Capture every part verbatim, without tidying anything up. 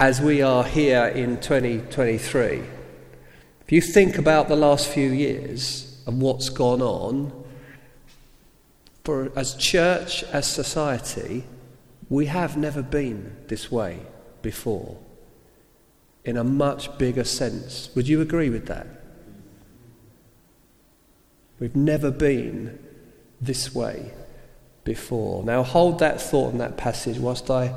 as we are here in twenty twenty-three, if you think about the last few years and what's gone on, for as church, as society, we have never been this way before, in a much bigger sense. Would you agree with that? We've never been this way before. Now hold that thought and that passage whilst I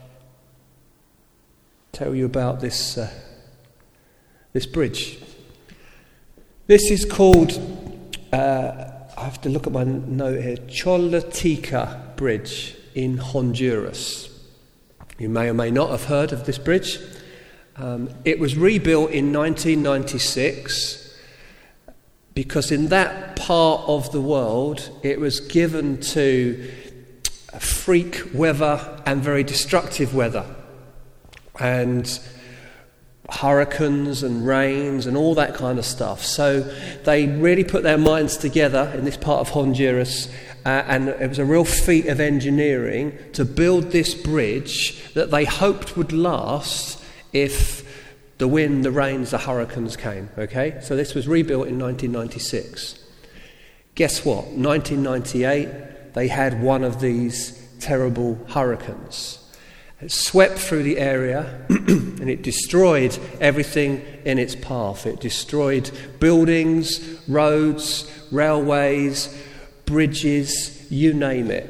tell you about this uh, this bridge. This is called, uh, I have to look at my note here, Choluteca Bridge in Honduras. You may or may not have heard of this bridge. Um, it was rebuilt in nineteen ninety-six because in that part of the world it was given to freak weather and very destructive weather, and hurricanes and rains and all that kind of stuff. So they really put their minds together in this part of Honduras, uh, and it was a real feat of engineering to build this bridge that they hoped would last if the wind, the rains, the hurricanes came. Okay, so this was rebuilt in nineteen ninety-six. Guess what? nineteen ninety-eight, they had one of these terrible hurricanes. It swept through the area and it destroyed everything in its path. It destroyed buildings, roads, railways, bridges, you name it.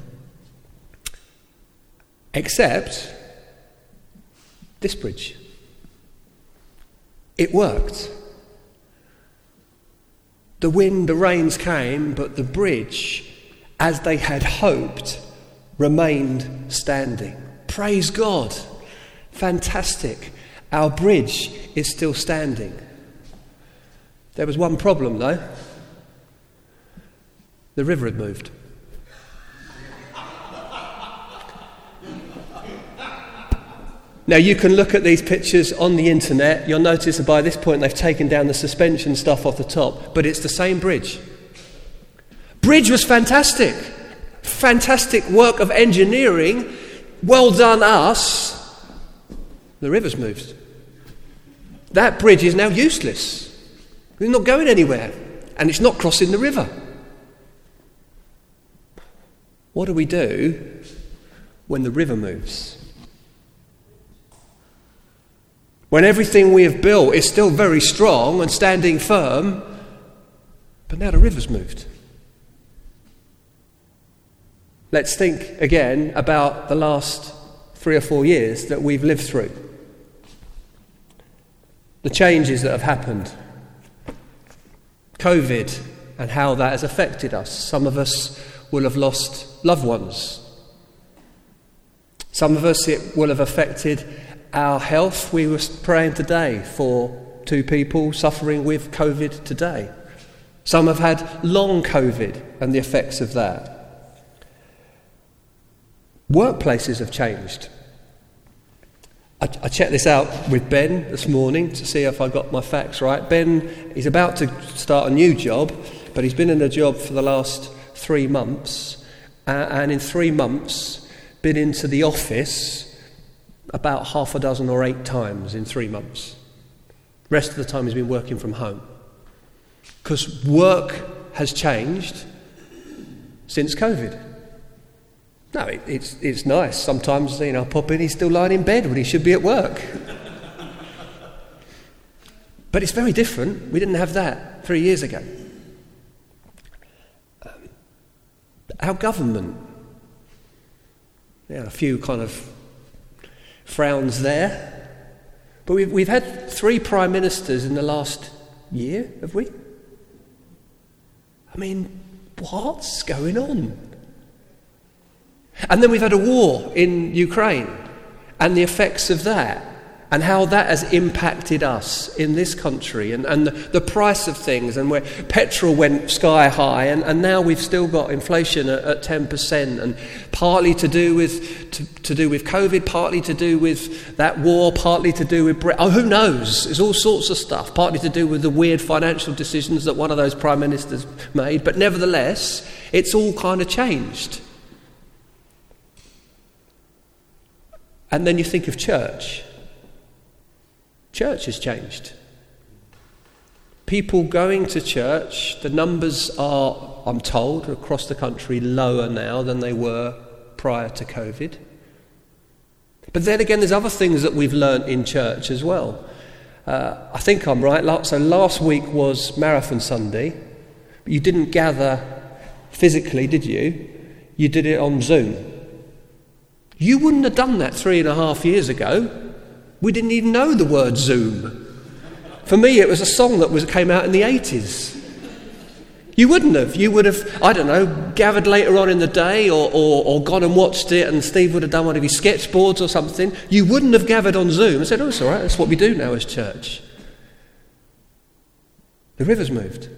Except this bridge. It worked. The wind, the rains came, but the bridge, as they had hoped, remained standing. Praise God. Fantastic. Our bridge is still standing. There was one problem though. The river had moved. Now you can look at these pictures on the internet. You'll notice that by this point they've taken down the suspension stuff off the top, but it's the same bridge. Bridge was fantastic. Fantastic work of engineering. Well done us. The river's moved. That bridge is now useless. It's not going anywhere, and it's not crossing the river. What do we do when the river moves? When everything we have built is still very strong and standing firm, but now the river's moved. Let's think again about the last three or four years that we've lived through. The changes that have happened. COVID and how that has affected us. Some of us will have lost loved ones. Some of us it will have affected our health. We were praying today for two people suffering with COVID today. Some have had long COVID and the effects of that. Workplaces have changed. I, I checked this out with Ben this morning to see if I got my facts right. Ben, he's about to start a new job, but he's been in the job for the last three months, uh, and in three months been into the office about half a dozen or eight times in three months. The rest of the time he's been working from home. Because work has changed since COVID. No, it, it's it's nice. Sometimes, you know, I pop in, he's still lying in bed when he should be at work. But it's very different. We didn't have that three years ago. Um, our government, yeah, a few kind of frowns there. But we've we've had three prime ministers in the last year, have we? I mean, what's going on? And then we've had a war in Ukraine and the effects of that and how that has impacted us in this country and, and the, the price of things, and where petrol went sky high, and, and now we've still got inflation at, at ten percent, and partly to do with to, to do with COVID, partly to do with that war, partly to do with Brexit. Oh, who knows? There's all sorts of stuff, partly to do with the weird financial decisions that one of those prime ministers made, but nevertheless, it's all kind of changed. And then you think of church. church has changed. People going to church, the numbers are, I'm told, across the country lower now than they were prior to COVID. But then again, there's other things that we've learnt in church as well. Uh, I think I'm right. So last week was Marathon Sunday. But you didn't gather physically, did you? You did it on Zoom. You wouldn't have done that three and a half years ago. We didn't even know the word Zoom. For me, it was a song that was came out in the eighties. You wouldn't have. You would have, I don't know, gathered later on in the day or, or, or gone and watched it, and Steve would have done one of his sketchboards or something. You wouldn't have gathered on Zoom and said, oh, it's all right, that's what we do now as church. The river's moved.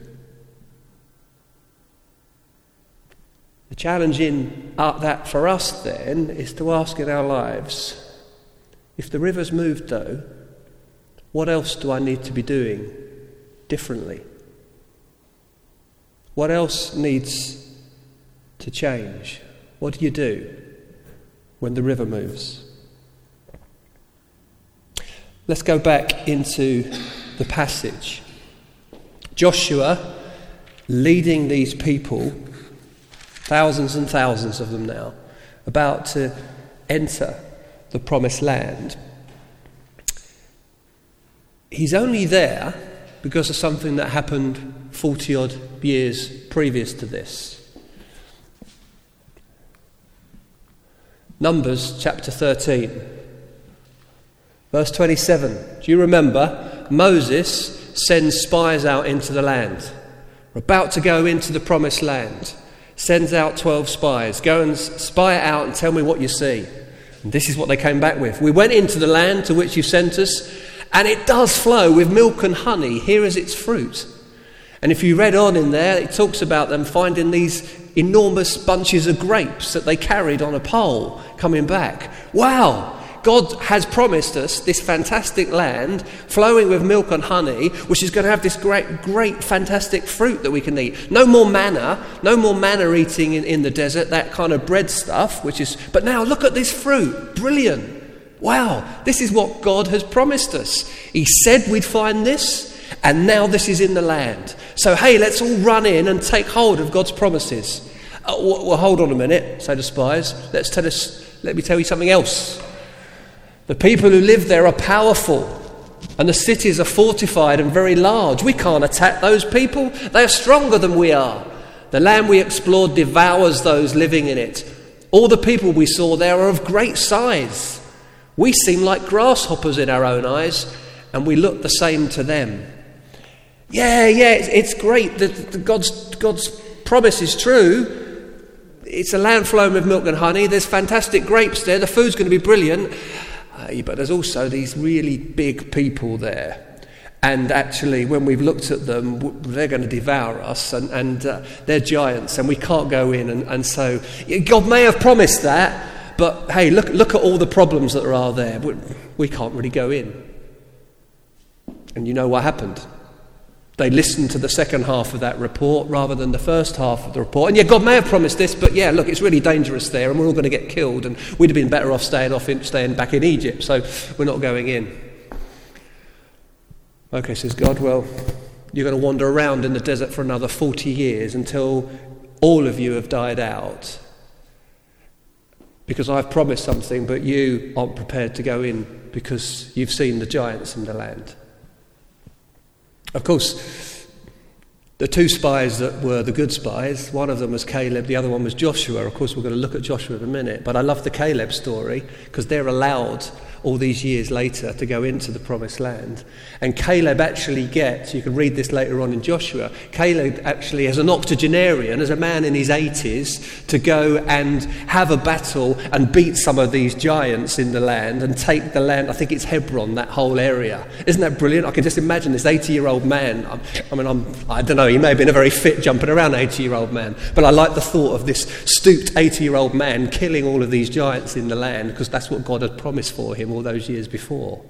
The challenge in uh, that for us then is to ask in our lives, if the river's moved though, what else do I need to be doing differently? What else needs to change? What do you do when the river moves? Let's go back into the passage. Joshua leading these people, thousands and thousands of them now, about to enter the promised land. He's only there because of something that happened forty odd years previous to this. Numbers chapter thirteen, verse twenty-seven. Do you remember? Moses sends spies out into the land. We're about to go into the promised land. Sends out twelve spies. Go and spy it out and tell me what you see. And this is what they came back with. We went into the land to which you sent us, and it does flow with milk and honey. Here is its fruit. And if you read on in there, it talks about them finding these enormous bunches of grapes that they carried on a pole coming back. Wow! God has promised us this fantastic land flowing with milk and honey, which is going to have this great, great, fantastic fruit that we can eat. No more manna, no more manna eating in, in the desert, that kind of bread stuff, which is, but now look at this fruit. Brilliant. Wow, this is what God has promised us. He said we'd find this, and now this is in the land. So hey, let's all run in and take hold of God's promises. Uh, well, well, hold on a minute, say the spies. Let's tell us. Let me tell you something else. The people who live there are powerful, and the cities are fortified and very large. We can't attack those people. They are stronger than we are. The land we explored devours those living in it. All the people we saw there are of great size. We seem like grasshoppers in our own eyes, and we look the same to them. Yeah, yeah, it's, it's great that God's, God's promise is true. It's a land flowing with milk and honey. There's fantastic grapes there. The food's going to be brilliant. Uh, but there's also these really big people there. And actually, when we've looked at them, they're going to devour us, and, and uh, they're giants, and we can't go in. And, and so God may have promised that, but hey, look, look at all the problems that are there. We, we can't really go in. And you know what happened? They listened to the second half of that report rather than the first half of the report. And yeah, God may have promised this, but yeah, look, it's really dangerous there, and we're all going to get killed, and we'd have been better off staying off in, staying back in Egypt, so we're not going in. Okay, says God, well, you're going to wander around in the desert for another forty years until all of you have died out, because I've promised something, but you aren't prepared to go in because you've seen the giants in the land. Of course, the two spies that were the good spies, one of them was Caleb, the other one was Joshua. Of course, we're going to look at Joshua in a minute, but I love the Caleb story because they're allowed all these years later to go into the promised land. And Caleb actually gets, you can read this later on in Joshua, Caleb actually as an octogenarian, as a man in his eighties, to go and have a battle and beat some of these giants in the land and take the land. I think it's Hebron, that whole area. Isn't that brilliant? I can just imagine this eighty-year-old man. I, I mean, I'm, I don't know, he may have been a very fit jumping around eighty-year-old man, but I like the thought of this stooped eighty-year-old man killing all of these giants in the land because that's what God had promised for him all those years before.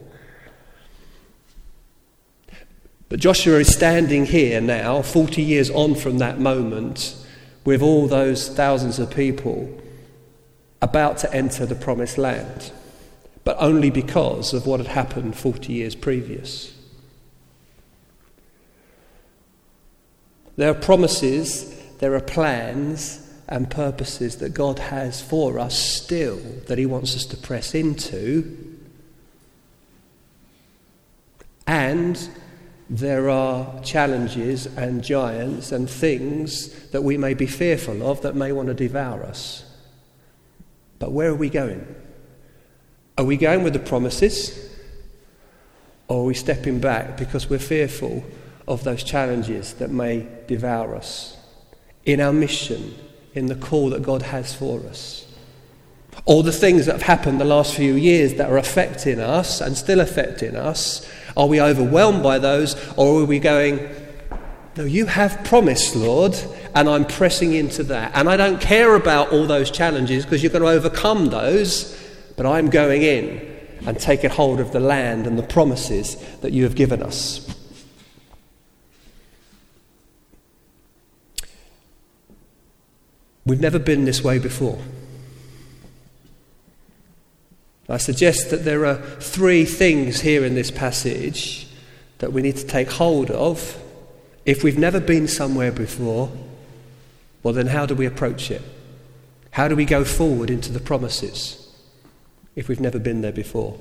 But Joshua is standing here now, forty years on from that moment, with all those thousands of people about to enter the promised land. but only because of what had happened forty years previous. There are promises, there are plans and purposes that God has for us still that he wants us to press into. And there are challenges and giants and things that we may be fearful of that may want to devour us. But where are we going? Are we going with the promises? Or are we stepping back because we're fearful of those challenges that may devour us in our mission, in the call that God has for us? All the things that have happened the last few years that are affecting us and still affecting us, are we overwhelmed by those, or are we going, no, you have promised, Lord, and I'm pressing into that. And I don't care about all those challenges because you're going to overcome those, but I'm going in and taking hold of the land and the promises that you have given us. We've never been this way before. I suggest that there are three things here in this passage that we need to take hold of. If we've never been somewhere before, well then how do we approach it? How do we go forward into the promises if we've never been there before?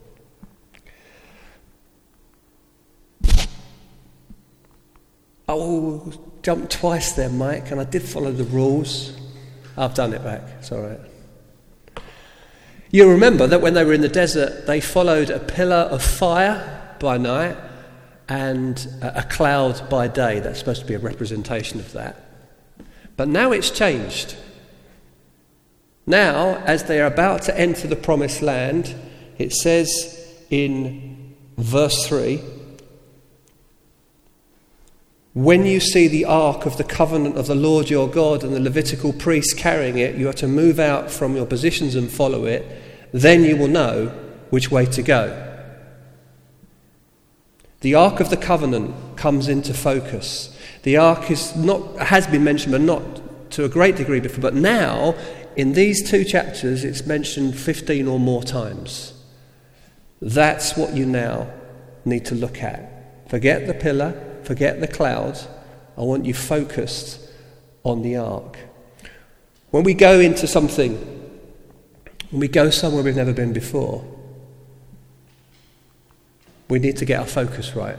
Oh, jumped twice there, Mike, and I did follow the rules. I've done it back, it's all right. You remember that when they were in the desert, they followed a pillar of fire by night and a cloud by day. That's supposed to be a representation of that. But now it's changed. Now, as they are about to enter the promised land, it says in verse three, when you see the ark of the covenant of the Lord your God and the Levitical priests carrying it, you are to move out from your positions and follow it. Then you will know which way to go. The ark of the covenant comes into focus. The ark is not has been mentioned, but not to a great degree before. But now, in these two chapters, it's mentioned fifteen or more times. That's what you now need to look at. Forget the pillar. Forget the cloud. I want you focused on the ark. When we go into something, when we go somewhere we've never been before, we need to get our focus right.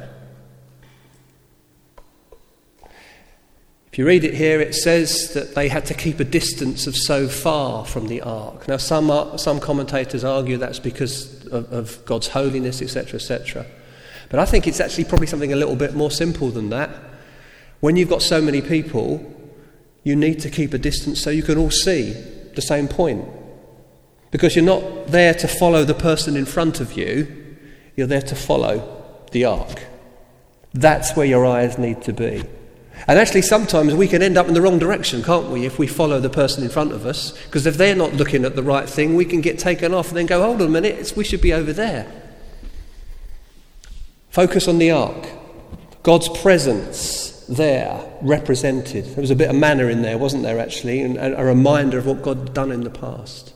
If you read it here, it says that they had to keep a distance of so far from the ark. Now, some some commentators argue that's because of, of God's holiness, et cetera, et cetera. But I think it's actually probably something a little bit more simple than that. When you've got so many people, you need to keep a distance so you can all see the same point. Because you're not there to follow the person in front of you, you're there to follow the ark. That's where your eyes need to be. And actually sometimes we can end up in the wrong direction, can't we, if we follow the person in front of us? Because if they're not looking at the right thing, we can get taken off and then go, hold on a minute, it's, we should be over there. Focus on the ark. God's presence there, represented. There was a bit of manna in there, wasn't there, actually, and a reminder of what God had done in the past.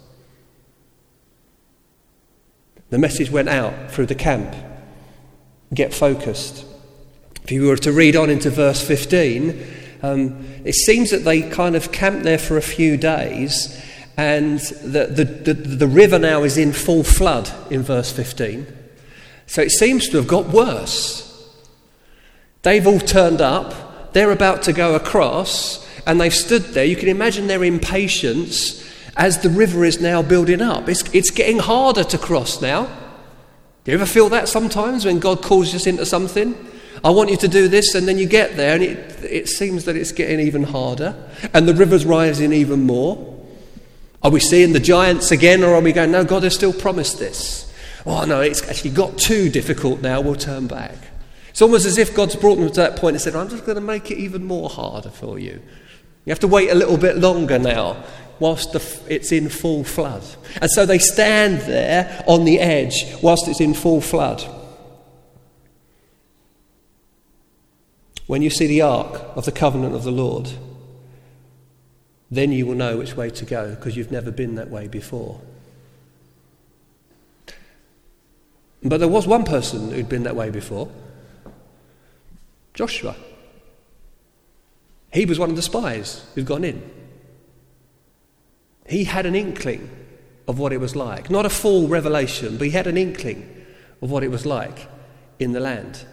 The message went out through the camp. Get focused. If you were to read on into verse fifteen, um, it seems that they kind of camped there for a few days, and the, the, the, the river now is in full flood in verse fifteen. So it seems to have got worse. They've all turned up, they're about to go across, and they've stood there. You can imagine their impatience as the river is now building up. It's, it's getting harder to cross now. Do you ever feel that sometimes when God calls us into something? I want you to do this, and then you get there, and it, it seems that it's getting even harder, and the river's rising even more. Are we seeing the giants again, or are we going, no, God has still promised this? Oh no, it's actually got too difficult now, we'll turn back. It's almost as if God's brought them to that point and said, I'm just going to make it even more harder for you. You have to wait a little bit longer now, whilst the, it's in full flood. And so they stand there on the edge, whilst it's in full flood. When you see the ark of the covenant of the Lord, then you will know which way to go, because you've never been that way before. But there was one person who'd been that way before. Joshua. He was one of the spies who'd gone in. He had an inkling of what it was like. Not a full revelation, but he had an inkling of what it was like in the land.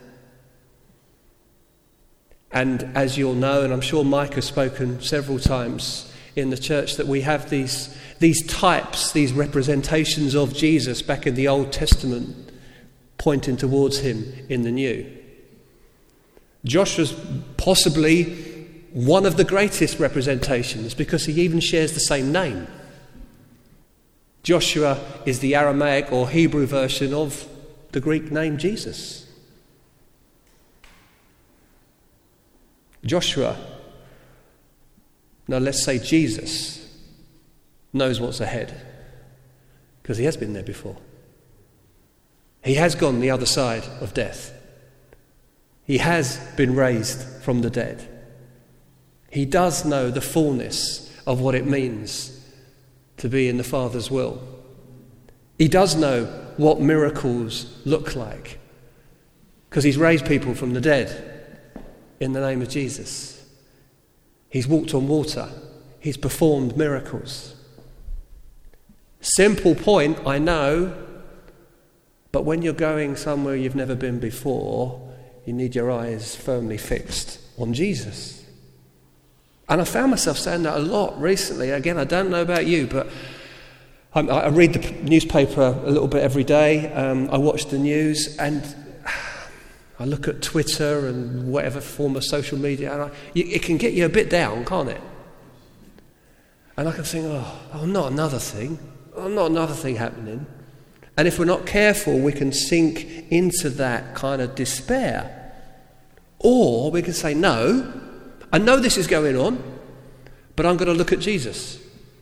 And as you'll know, and I'm sure Mike has spoken several times in the church, that we have these, these types, these representations of Jesus back in the Old Testament, pointing towards him in the New. Joshua's possibly one of the greatest representations because he even shares the same name. Joshua is the Aramaic or Hebrew version of the Greek name Jesus. Joshua, no, let's say Jesus, knows what's ahead because he has been there before. He has gone the other side of death. He has been raised from the dead. He does know the fullness of what it means to be in the Father's will. He does know what miracles look like because he's raised people from the dead in the name of Jesus. He's walked on water. He's performed miracles. Simple point, I know, but when you're going somewhere you've never been before, you need your eyes firmly fixed on Jesus. And I found myself saying that a lot recently. Again, I don't know about you, but I, I read the newspaper a little bit every day. Um, I watch the news, and I look at Twitter and whatever form of social media, and I, it can get you a bit down, can't it? And I can think, oh, oh, not another thing. Oh, not another thing happening. And if we're not careful, we can sink into that kind of despair. Or we can say, no, I know this is going on, but I'm going to look at Jesus.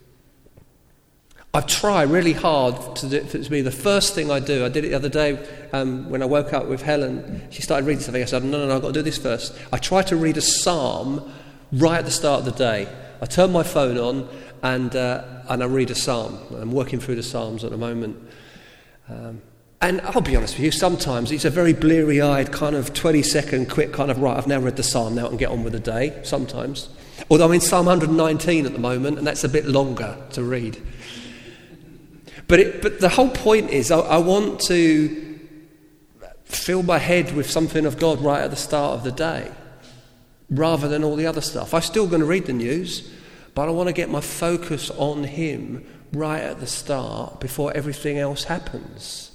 I try really hard to do it to be the first thing I do. I did it the other day um, when I woke up with Helen. She started reading something. I said, no, no, no, I've got to do this first. I try to read a psalm right at the start of the day. I turn my phone on and uh, and I read a psalm. I'm working through the psalms at the moment. Um, and I'll be honest with you, sometimes it's a very bleary-eyed kind of twenty-second quick kind of, right, I've now read the psalm, now I can get on with the day, sometimes. Although I'm in Psalm one hundred nineteen at the moment, and that's a bit longer to read. But it, but the whole point is I, I want to fill my head with something of God right at the start of the day, rather than all the other stuff. I'm still going to read the news, but I want to get my focus on Him right at the start before everything else happens.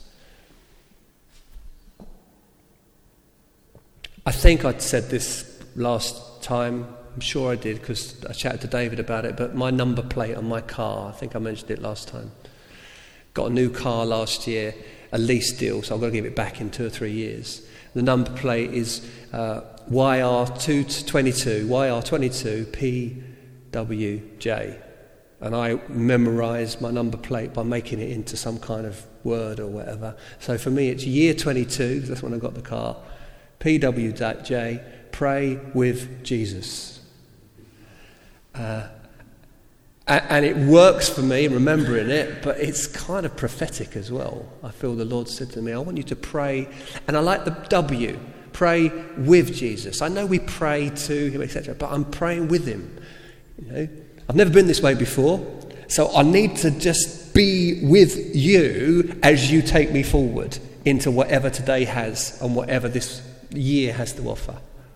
I think I'd said this last time. I'm sure I did because I chatted to David about it, but my number plate on my car, I think I mentioned it last time. Got a new car last year, a lease deal, so I've got to give it back in two or three years. The number plate is uh, Y R two twenty-two, Y R twenty-two P W J. And I memorised my number plate by making it into some kind of word or whatever. So for me, it's year twenty-two, because that's when I got the car. P W J, pray with Jesus. Uh, and it works for me, remembering it, but it's kind of prophetic as well. I feel the Lord said to me, I want you to pray, and I like the W, pray with Jesus. I know we pray to Him, et cetera, but I'm praying with Him. You know, I've never been this way before, so I need to just be with you as you take me forward into whatever today has and whatever this year has to offer.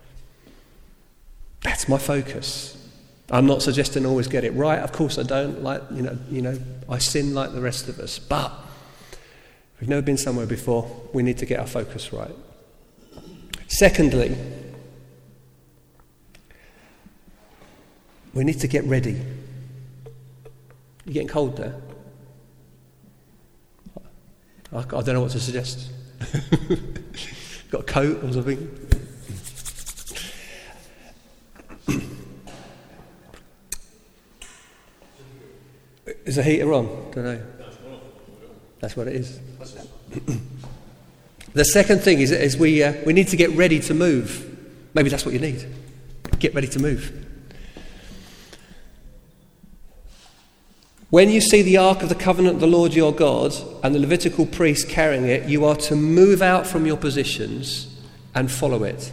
That's my focus. I'm not suggesting I always get it right. Of course I don't. Like you know, you know, I sin like the rest of us. But if we've never been somewhere before, we need to get our focus right. Secondly, we need to get ready. You getting cold there? I, I don't know what to suggest. Got a coat or something? Is the heater on? Don't know. That's what it is. The second thing is, is we uh, we need to get ready to move. Maybe that's what you need. Get ready to move. When you see the Ark of the Covenant of the Lord your God and the Levitical priests carrying it, you are to move out from your positions and follow it.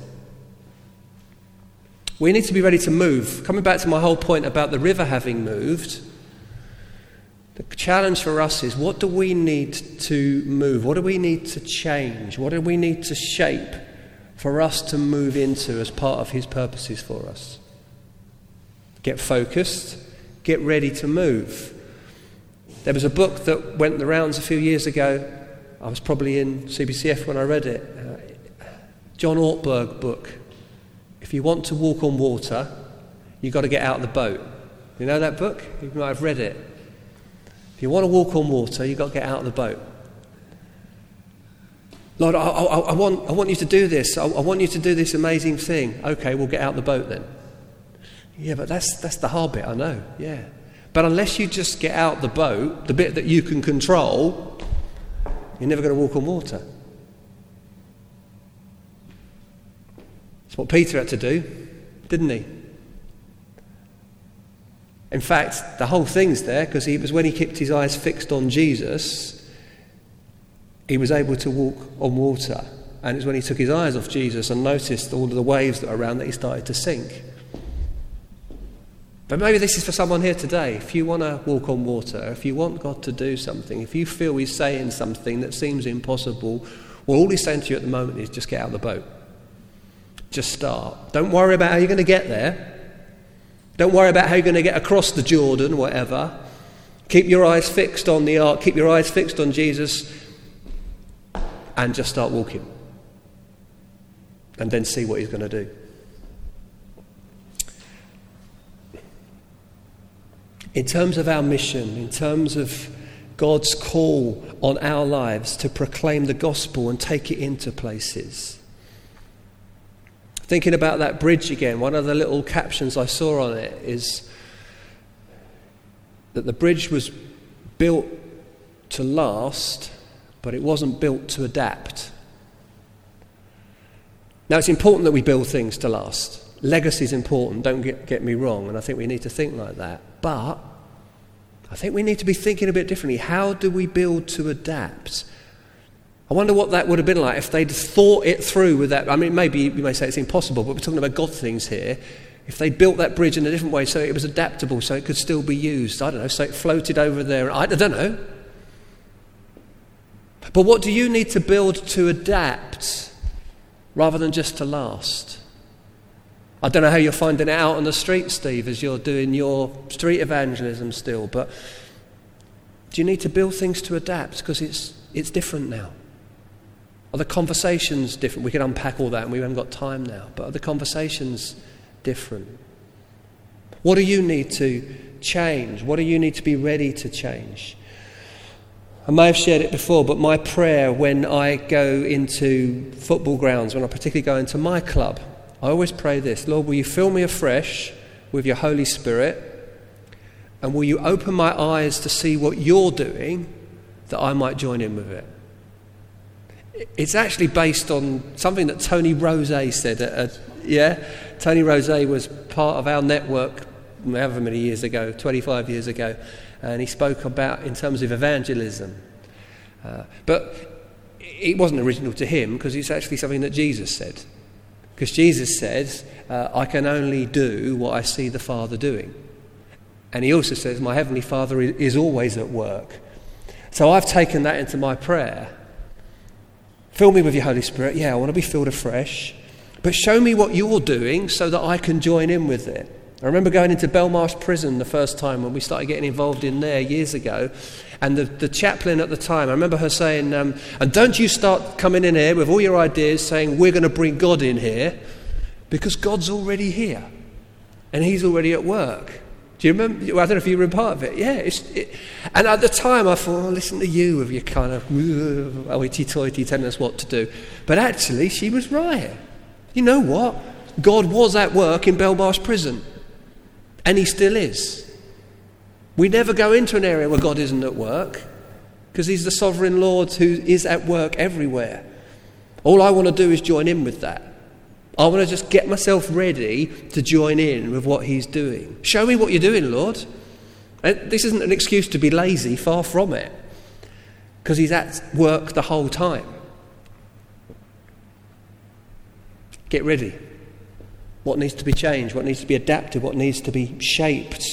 We need to be ready to move. Coming back to my whole point about the river having moved, the challenge for us is, what do we need to move? What do we need to change? What do we need to shape for us to move into as part of his purposes for us? Get focused, get ready to move. There was a book that went the rounds a few years ago. I was probably in C B C F when I read it. Uh, John Ortberg book. If you want to walk on water, you've got to get out of the boat. You know that book? You might have read it. If you want to walk on water, you've got to get out of the boat. Lord, I, I, I, want, I want you to do this. I, I want you to do this amazing thing. Okay, we'll get out the boat then. Yeah, but that's that's the hard bit, I know. Yeah. But unless you just get out the boat, the bit that you can control, you're never going to walk on water. That's what Peter had to do, didn't he? In fact, the whole thing's there because he was when he kept his eyes fixed on Jesus, he was able to walk on water. And it's when he took his eyes off Jesus and noticed all of the waves that were around that he started to sink. But maybe this is for someone here today. If you want to walk on water, if you want God to do something, if you feel he's saying something that seems impossible, well, all he's saying to you at the moment is just get out of the boat. Just start. Don't worry about how you're going to get there. Don't worry about how you're going to get across the Jordan, whatever. Keep your eyes fixed on the ark. Keep your eyes fixed on Jesus. And just start walking. And then see what he's going to do. In terms of our mission, in terms of God's call on our lives to proclaim the gospel and take it into places. Thinking about that bridge again, one of the little captions I saw on it is that the bridge was built to last, but it wasn't built to adapt. Now, it's important that we build things to last. Legacy is important, don't get, get me wrong, and I think we need to think like that. But I think we need to be thinking a bit differently. How do we build to adapt? I wonder what that would have been like if they'd thought it through with that. I mean, maybe you may say it's impossible, but we're talking about God things here. If they built that bridge in a different way so it was adaptable, so it could still be used, I don't know, so it floated over there. I don't know. But what do you need to build to adapt rather than just to last? I don't know how you're finding it out on the street, Steve, as you're doing your street evangelism still, but do you need to build things to adapt? Because it's it's different now. Are the conversations different? We can unpack all that and we haven't got time now, but are the conversations different? What do you need to change? What do you need to be ready to change? I may have shared it before, but my prayer when I go into football grounds, when I particularly go into my club, I always pray this: Lord, will you fill me afresh with your Holy Spirit, and will you open my eyes to see what you're doing that I might join in with it? It's actually based on something that Tony Rose said. At a, yeah, Tony Rose was part of our network however many years ago, twenty-five years ago, and he spoke about in terms of evangelism. Uh, but it wasn't original to him because it's actually something that Jesus said. Because Jesus says, uh, I can only do what I see the Father doing. And he also says, my Heavenly Father is always at work. So I've taken that into my prayer. Fill me with your Holy Spirit. Yeah, I want to be filled afresh. But show me what you're doing so that I can join in with it. I remember going into Belmarsh Prison the first time when we started getting involved in there years ago. And the, the chaplain at the time, I remember her saying, um, and don't you start coming in here with all your ideas saying we're going to bring God in here, because God's already here and he's already at work. Do you remember? I don't know if you were a part of it. Yeah. It's, it, and at the time I thought, oh, listen to you with your kind of hoity-toity telling us what to do. But actually she was right. You know what? God was at work in Belmarsh Prison. And he still is. We never go into an area where God isn't at work, because he's the sovereign Lord who is at work everywhere. All I want to do is join in with that. I want to just get myself ready to join in with what he's doing. Show me what you're doing, Lord. And this isn't an excuse to be lazy, far from it, because he's at work the whole time. Get ready. What needs to be changed? What needs to be adapted? What needs to be shaped?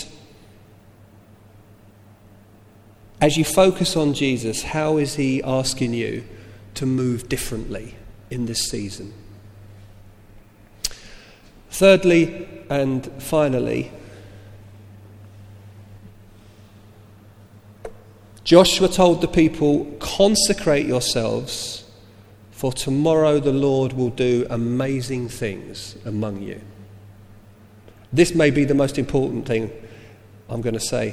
As you focus on Jesus, how is he asking you to move differently in this season? Thirdly and finally, Joshua told the people, consecrate yourselves, for tomorrow the Lord will do amazing things among you. This may be the most important thing I'm going to say.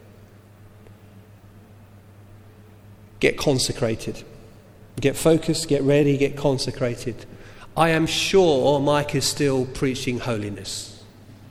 Get consecrated. Get focused, get ready, get consecrated. I am sure Mike is still preaching holiness.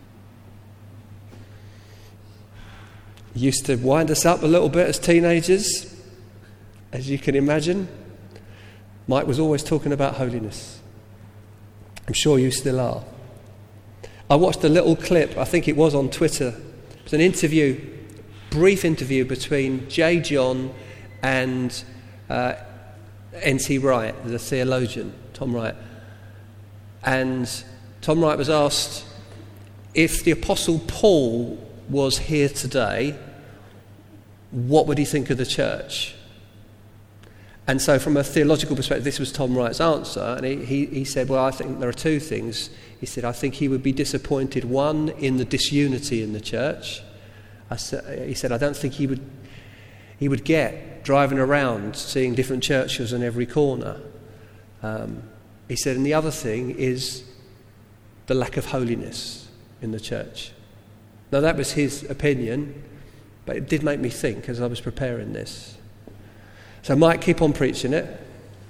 He used to wind us up a little bit as teenagers, as you can imagine. Mike was always talking about holiness. I'm sure you still are. I watched a little clip, I think it was on Twitter. It was an interview, brief interview between J. John and uh, N T Wright, the theologian, Tom Wright. And Tom Wright was asked if the Apostle Paul was here today, what would he think of the church? And so from a theological perspective, this was Tom Wright's answer. And he, he, he said, well, I think there are two things. He said, I think he would be disappointed, one, in the disunity in the church. I sa- he said, I don't think he would he would get driving around seeing different churches on every corner. Um, he said, and the other thing is the lack of holiness in the church. Now, that was his opinion, but it did make me think as I was preparing this. So I might keep on preaching it.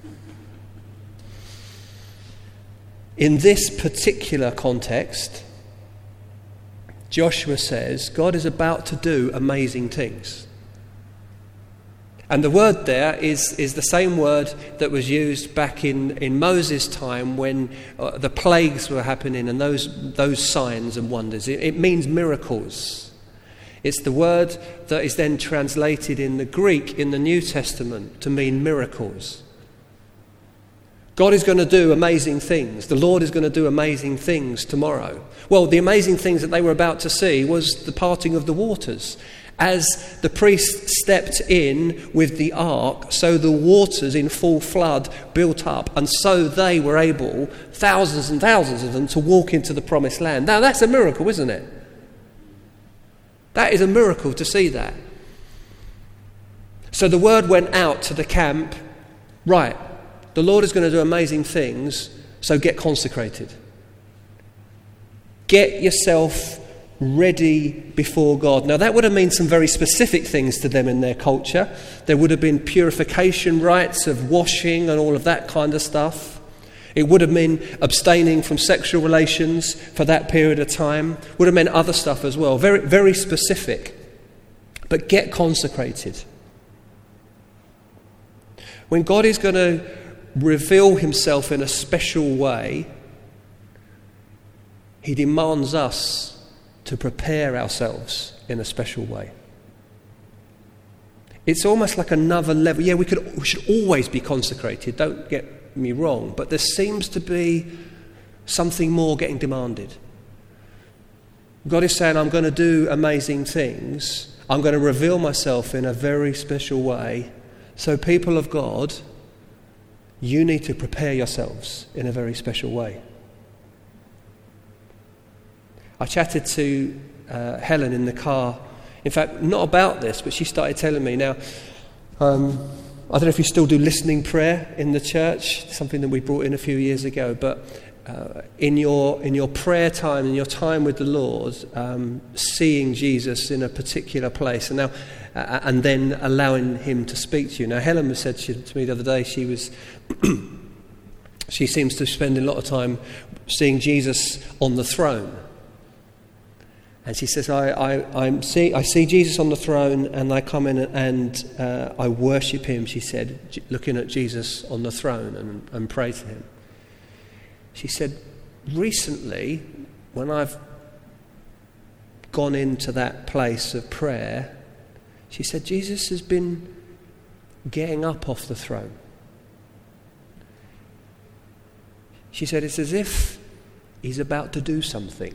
In this particular context, Joshua says God is about to do amazing things. And the word there is, is the same word that was used back in, in Moses' time when uh, the plagues were happening and those, those signs and wonders. It, it means miracles. It's the word that is then translated in the Greek in the New Testament to mean miracles. God is going to do amazing things. The Lord is going to do amazing things tomorrow. Well, the amazing things that they were about to see was the parting of the waters. As the priests stepped in with the ark, so the waters in full flood built up, and so they were able, thousands and thousands of them, to walk into the promised land. Now that's a miracle, isn't it? That is a miracle to see that. So the word went out to the camp, right, the Lord is going to do amazing things, so get consecrated. Get yourself ready before God. Now that would have meant some very specific things to them in their culture. There would have been purification rites of washing and all of that kind of stuff. It would have meant abstaining from sexual relations for that period of time. Would have meant other stuff as well. Very, very specific. But get consecrated. When God is going to reveal himself in a special way, he demands us to prepare ourselves in a special way. It's almost like another level. Yeah, we could we should always be consecrated, don't get me wrong, but there seems to be something more getting demanded. God is saying, I'm going to do amazing things. I'm going to reveal myself in a very special way. So people of God, you need to prepare yourselves in a very special way. I chatted to uh, Helen in the car, in fact, not about this, but she started telling me. Now, um, I don't know if you still do listening prayer in the church, something that we brought in a few years ago, but uh, in your in your prayer time, in your time with the Lord, um, seeing Jesus in a particular place, and now uh, and then allowing him to speak to you. Now, Helen said to me the other day, she was she seems to spend a lot of time seeing Jesus on the throne. And she says, I, I, I'm see, I see Jesus on the throne and I come in and uh, I worship him, she said, looking at Jesus on the throne and, and pray to him. She said, recently, when I've gone into that place of prayer, she said, Jesus has been getting up off the throne. She said, it's as if he's about to do something.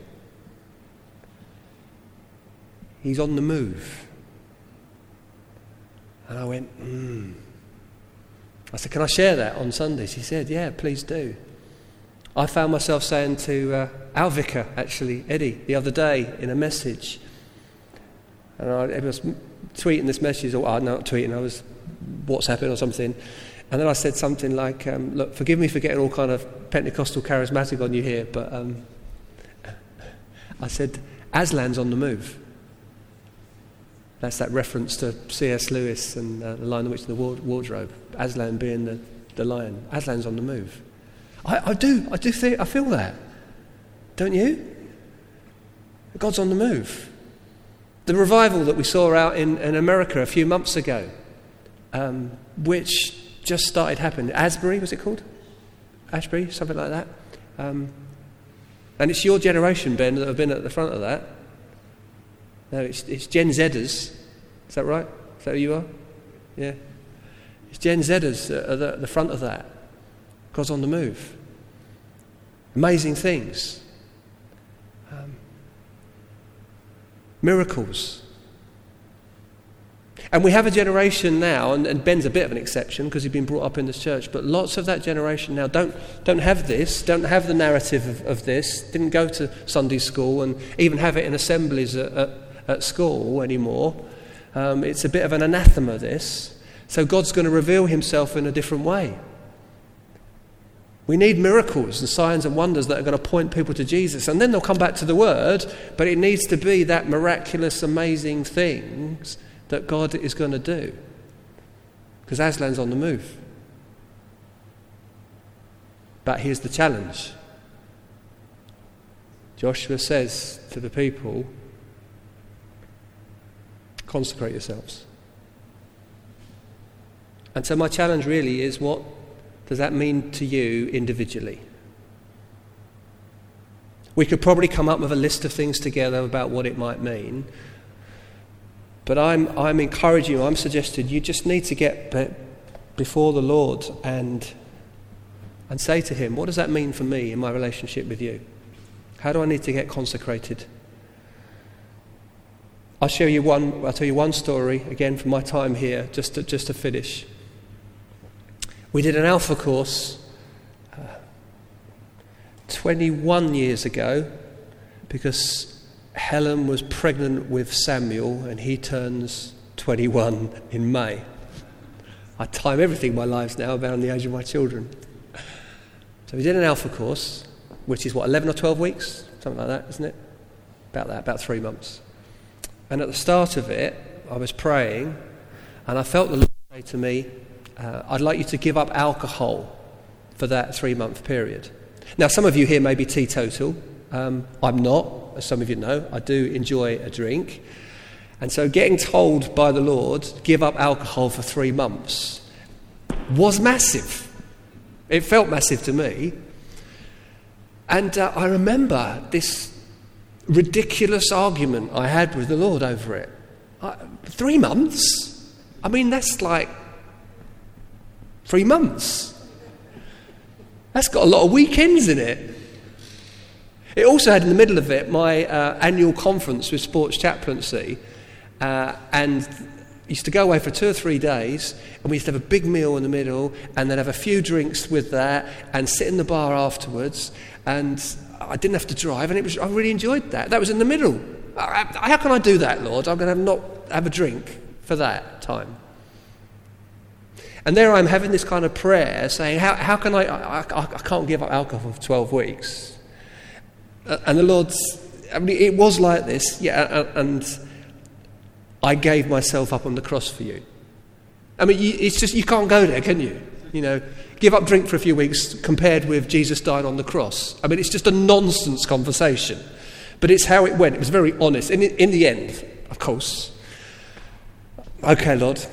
He's on the move. And I went, hmm. I said, can I share that on Sunday? She said, yeah, please do. I found myself saying to uh, our vicar, actually, Eddie, the other day in a message, and I was tweeting this message, or oh, not tweeting, I was WhatsApping or something, and then I said something like, um, look, forgive me for getting all kind of Pentecostal charismatic on you here, but um, I said, Aslan's on the move. That's that reference to C S Lewis and uh, The Lion, the Witch and the Wardrobe. Aslan being the, the lion. Aslan's on the move. I, I do, I do think, I feel that. Don't you? God's on the move. The revival that we saw out in, in America a few months ago, um, which just started happening. Asbury, was it called? Ashbury, something like that. Um, and it's your generation, Ben, that have been at the front of that. No, it's, it's Gen Zers. Is that right? Is that who you are? Yeah. It's Gen Zers at the, at the front of that. God's on the move. Amazing things. Um, miracles. And we have a generation now, and, and Ben's a bit of an exception because he's been brought up in this church, but lots of that generation now don't don't have this, don't have the narrative of, of this, didn't go to Sunday school and even have it in assemblies at, at, at school anymore. Um, it's a bit of an anathema, this. So God's going to reveal himself in a different way. We need miracles and signs and wonders that are going to point people to Jesus. And then they'll come back to the Word, but it needs to be that miraculous, amazing things that God is going to do. Because Aslan's on the move. But here's the challenge. Joshua says to the people, consecrate yourselves. And so my challenge really is, what does that mean to you individually? We could probably come up with a list of things together about what it might mean. But I'm I'm encouraging you, I'm suggesting you just need to get be- before the Lord and and say to him, what does that mean for me in my relationship with you? How do I need to get consecrated? I'll show you one, I'll tell you one story, again from my time here, just to, just to finish. We did an Alpha course uh, twenty-one years ago because Helen was pregnant with Samuel and he turns twenty-one in May. I time everything in my lives now around the age of my children. So we did an Alpha course, which is what, eleven or twelve weeks? Something like that, isn't it? About that, about three months. And at the start of it, I was praying and I felt the Lord say to me, uh, I'd like you to give up alcohol for that three-month period. Now, some of you here may be teetotal. Um, I'm not, as some of you know. I do enjoy a drink. And so getting told by the Lord, give up alcohol for three months, was massive. It felt massive to me. And uh, I remember this ridiculous argument I had with the Lord over it. I, three months? I mean, that's like three months. That's got a lot of weekends in it. It also had in the middle of it my uh, annual conference with sports chaplaincy, uh, and used to go away for two or three days, and we used to have a big meal in the middle, and then have a few drinks with that, and sit in the bar afterwards, and I didn't have to drive, and it was I really enjoyed that. That was in the middle. How can I do that, Lord? I'm going to have not have a drink for that time. And there I'm having this kind of prayer, saying, how, how can I, I, I, I can't give up alcohol for twelve weeks. And the Lord's, I mean, it was like this, yeah, and I gave myself up on the cross for you. I mean, it's just, you can't go there, can you? You know, give up drink for a few weeks compared with Jesus dying on the cross. I mean, it's just a nonsense conversation. But it's how it went. It was very honest. In, in the end, of course, okay, Lord,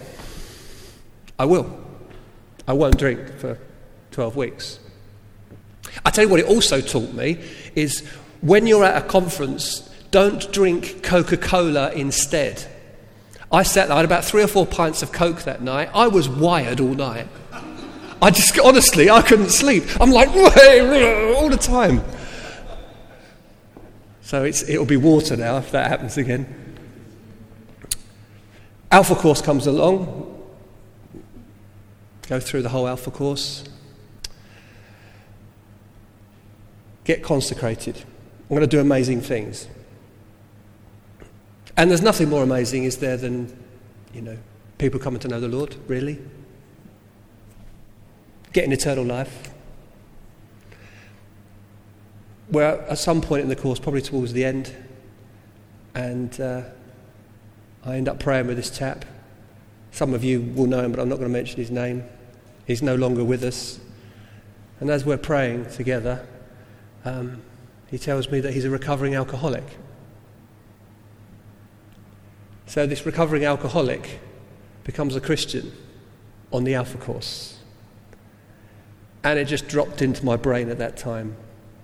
I will. I won't drink for twelve weeks. I tell you what it also taught me is when you're at a conference, don't drink Coca-Cola instead. I sat there, I had about three or four pints of Coke that night. I was wired all night. I just, honestly, I couldn't sleep. I'm like, all the time. So it's, it'll be water now if that happens again. Alpha Course comes along. Go through the whole Alpha Course. Get consecrated. I'm going to do amazing things. And there's nothing more amazing, is there, than, you know, people coming to know the Lord, really? Getting eternal life. We're at some point in the course, probably towards the end, and uh, I end up praying with this chap. Some of you will know him, but I'm not going to mention his name. He's no longer with us. And as we're praying together, um, he tells me that he's a recovering alcoholic. So this recovering alcoholic becomes a Christian on the Alpha Course. And it just dropped into my brain at that time.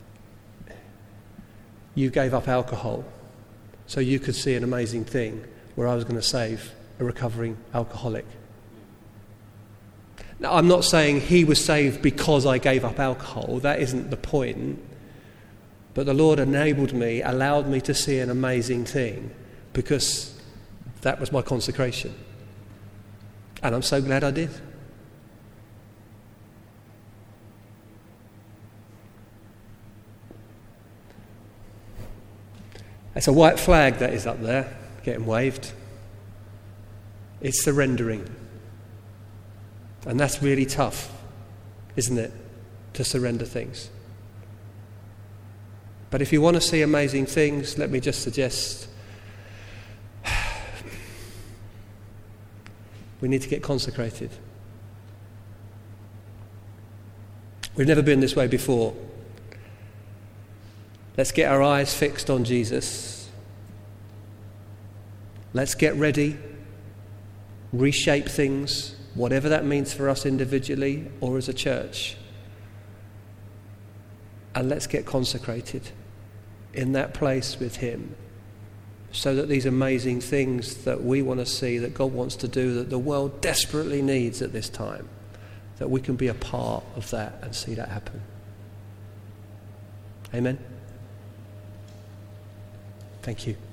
You gave up alcohol so you could see an amazing thing where I was going to save a recovering alcoholic. Now, I'm not saying he was saved because I gave up alcohol. That isn't the point. But the Lord enabled me, allowed me to see an amazing thing because that was my consecration. And I'm so glad I did. It's a white flag that is up there, getting waved. It's surrendering. And that's really tough, isn't it? To surrender things. But if you want to see amazing things, let me just suggest we need to get consecrated. We've never been this way before. Let's get our eyes fixed on Jesus. Let's get ready, reshape things, whatever that means for us individually or as a church. And let's get consecrated in that place with him so that these amazing things that we want to see, that God wants to do, that the world desperately needs at this time, that we can be a part of that and see that happen. Amen. Thank you.